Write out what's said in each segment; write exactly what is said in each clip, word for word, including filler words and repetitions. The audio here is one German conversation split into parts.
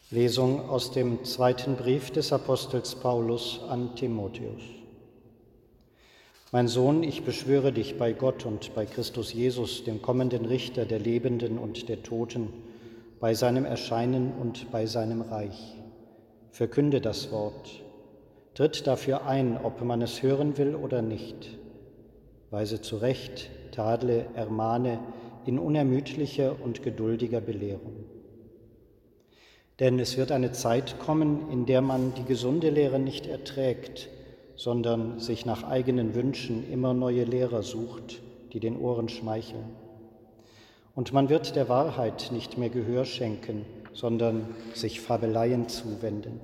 Lesung aus dem zweiten Brief des Apostels Paulus an Timotheus. Mein Sohn, ich beschwöre dich bei Gott und bei Christus Jesus, dem kommenden Richter der Lebenden und der Toten, bei seinem Erscheinen und bei seinem Reich. Verkünde das Wort. Tritt dafür ein, ob man es hören will oder nicht. Weise zurecht, tadle, ermahne in unermüdlicher und geduldiger Belehrung. Denn es wird eine Zeit kommen, in der man die gesunde Lehre nicht erträgt, sondern sich nach eigenen Wünschen immer neue Lehrer sucht, die den Ohren schmeicheln. Und man wird der Wahrheit nicht mehr Gehör schenken, sondern sich Fabeleien zuwenden.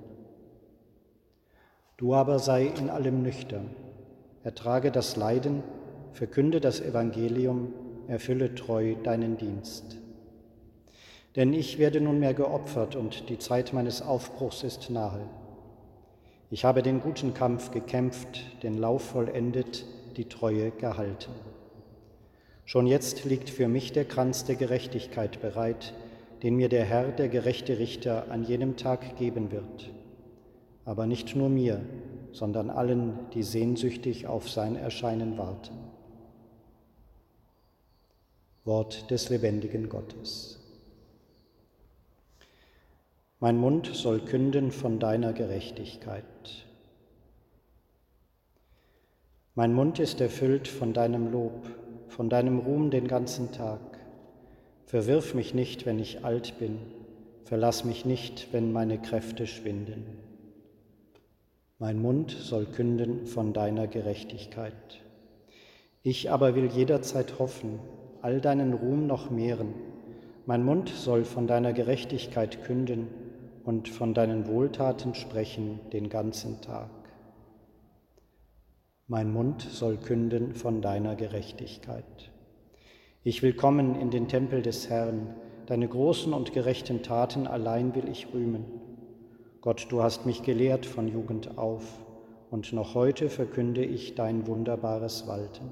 Du aber sei in allem nüchtern, ertrage das Leiden, verkünde das Evangelium, erfülle treu deinen Dienst. Denn ich werde nunmehr geopfert und die Zeit meines Aufbruchs ist nahe. Ich habe den guten Kampf gekämpft, den Lauf vollendet, die Treue gehalten. Schon jetzt liegt für mich der Kranz der Gerechtigkeit bereit, den mir der Herr, der gerechte Richter, an jenem Tag geben wird. Aber nicht nur mir, sondern allen, die sehnsüchtig auf sein Erscheinen warten. Wort des lebendigen Gottes. Mein Mund soll künden von deiner Gerechtigkeit. Mein Mund ist erfüllt von deinem Lob, von deinem Ruhm den ganzen Tag. Verwirf mich nicht, wenn ich alt bin, verlass mich nicht, wenn meine Kräfte schwinden. Mein Mund soll künden von deiner Gerechtigkeit. Ich aber will jederzeit hoffen, all deinen Ruhm noch mehren. Mein Mund soll von deiner Gerechtigkeit künden und von deinen Wohltaten sprechen den ganzen Tag. Mein Mund soll künden von deiner Gerechtigkeit. Ich will kommen in den Tempel des Herrn, deine großen und gerechten Taten allein will ich rühmen. Gott, du hast mich gelehrt von Jugend auf, und noch heute verkünde ich dein wunderbares Walten.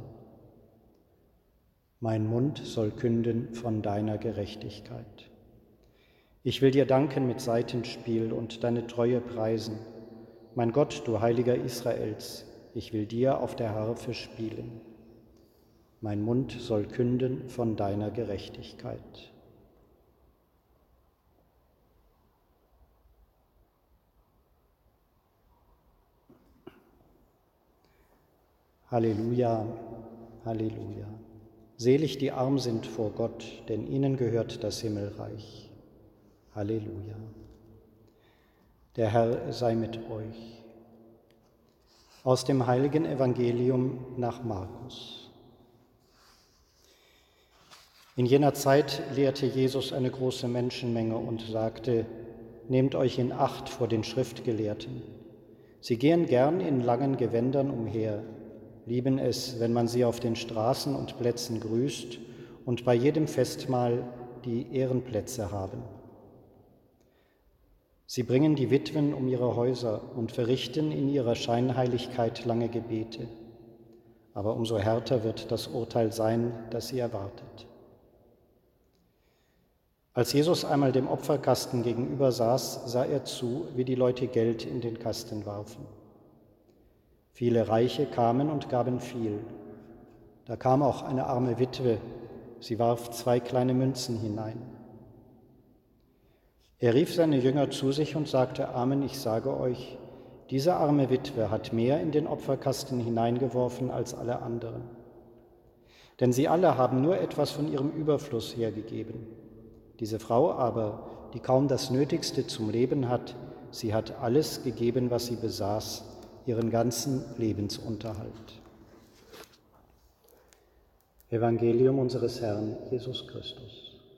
Mein Mund soll künden von deiner Gerechtigkeit. Ich will dir danken mit Saitenspiel und deine Treue preisen. Mein Gott, du Heiliger Israels, ich will dir auf der Harfe spielen. Mein Mund soll künden von deiner Gerechtigkeit. Halleluja, Halleluja. Selig die arm sind vor Gott, denn ihnen gehört das Himmelreich. Halleluja. Der Herr sei mit euch. Aus dem heiligen Evangelium nach Markus. In jener Zeit lehrte Jesus eine große Menschenmenge und sagte: Nehmt euch in Acht vor den Schriftgelehrten. Sie gehen gern in langen Gewändern umher, lieben es, wenn man sie auf den Straßen und Plätzen grüßt und bei jedem Festmahl die Ehrenplätze haben. Sie bringen die Witwen um ihre Häuser und verrichten in ihrer Scheinheiligkeit lange Gebete. Aber umso härter wird das Urteil sein, das sie erwartet. Als Jesus einmal dem Opferkasten gegenüber saß, sah er zu, wie die Leute Geld in den Kasten warfen. Viele Reiche kamen und gaben viel. Da kam auch eine arme Witwe, sie warf zwei kleine Münzen hinein. Er rief seine Jünger zu sich und sagte: Amen, ich sage euch, diese arme Witwe hat mehr in den Opferkasten hineingeworfen als alle anderen. Denn sie alle haben nur etwas von ihrem Überfluss hergegeben. Diese Frau aber, die kaum das Nötigste zum Leben hat, sie hat alles gegeben, was sie besaß, ihren ganzen Lebensunterhalt. Evangelium unseres Herrn Jesus Christus.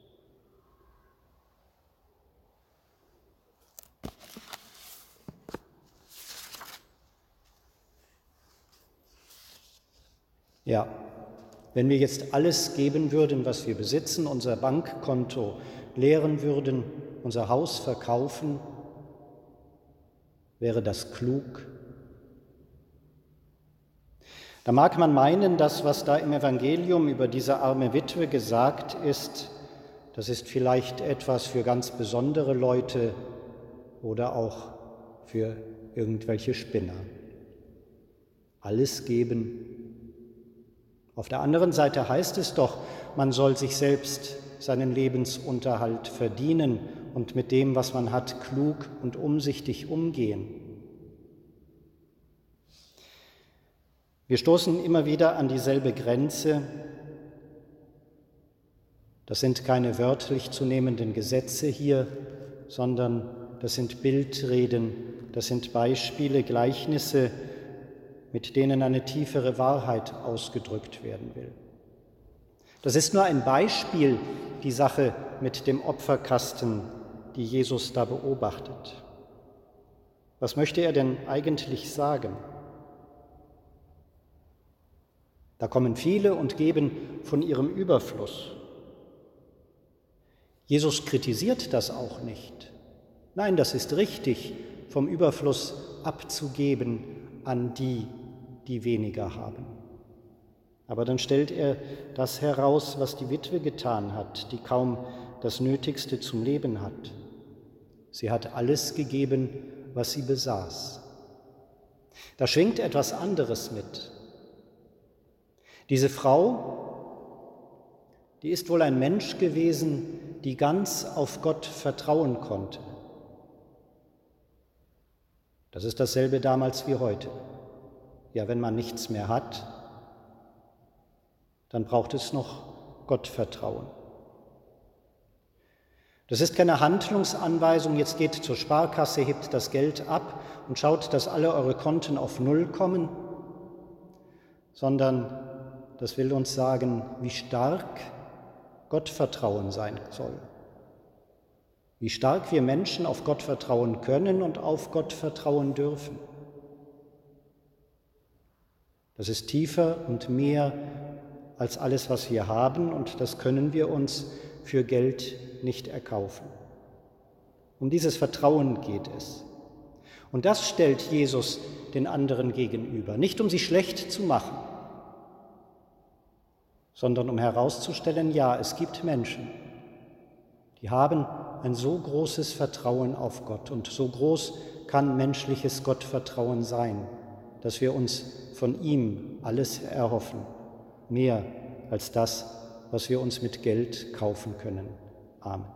Ja, wenn wir jetzt alles geben würden, was wir besitzen, unser Bankkonto leeren würden, unser Haus verkaufen, wäre das klug? Da mag man meinen, das, was da im Evangelium über diese arme Witwe gesagt ist, das ist vielleicht etwas für ganz besondere Leute, oder auch für irgendwelche Spinner. Alles geben. Auf der anderen Seite heißt es doch, man soll sich selbst seinen Lebensunterhalt verdienen und mit dem, was man hat, klug und umsichtig umgehen. Wir stoßen immer wieder an dieselbe Grenze. Das sind keine wörtlich zu nehmenden Gesetze hier, sondern das sind Bildreden, das sind Beispiele, Gleichnisse, mit denen eine tiefere Wahrheit ausgedrückt werden will. Das ist nur ein Beispiel, die Sache mit dem Opferkasten, die Jesus da beobachtet. Was möchte er denn eigentlich sagen? Da kommen viele und geben von ihrem Überfluss. Jesus kritisiert das auch nicht. Nein, das ist richtig, vom Überfluss abzugeben an die, die weniger haben. Aber dann stellt er das heraus, was die Witwe getan hat, die kaum das Nötigste zum Leben hat. Sie hat alles gegeben, was sie besaß. Da schwingt etwas anderes mit. Diese Frau, die ist wohl ein Mensch gewesen, die ganz auf Gott vertrauen konnte. Das ist dasselbe damals wie heute. Ja, wenn man nichts mehr hat, dann braucht es noch Gottvertrauen. Das ist keine Handlungsanweisung, jetzt geht zur Sparkasse, hebt das Geld ab und schaut, dass alle eure Konten auf Null kommen, sondern das will uns sagen, wie stark Gottvertrauen sein soll. Wie stark wir Menschen auf Gott vertrauen können und auf Gott vertrauen dürfen. Das ist tiefer und mehr als alles, was wir haben, und das können wir uns für Geld nicht erkaufen. Um dieses Vertrauen geht es. Und das stellt Jesus den anderen gegenüber, nicht um sie schlecht zu machen, sondern um herauszustellen, ja, es gibt Menschen, die haben ein so großes Vertrauen auf Gott, und so groß kann menschliches Gottvertrauen sein, dass wir uns von ihm alles erhoffen, mehr als das, was wir uns mit Geld kaufen können. Amen.